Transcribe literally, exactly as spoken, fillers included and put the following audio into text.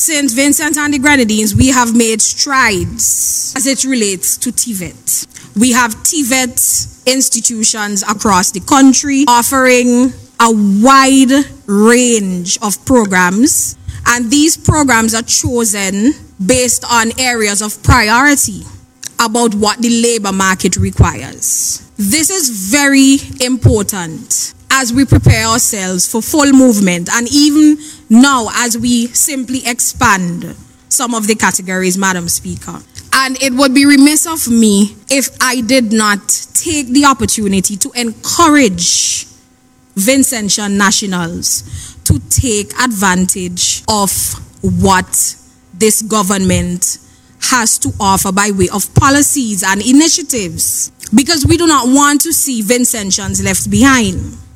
Saint Vincent and the Grenadines, we have made strides as it relates to T V E T. We have T V E T institutions across the country offering a wide range of programs, and these programs are chosen based on areas of priority about what the labor market requires. This is very important as we prepare ourselves for full movement, and even now as we simply expand some of the categories, Madam Speaker. And it would be remiss of me if I did not take the opportunity to encourage Vincentian nationals to take advantage of what this government has to offer by way of policies and initiatives, because we do not want to see Vincentians left behind.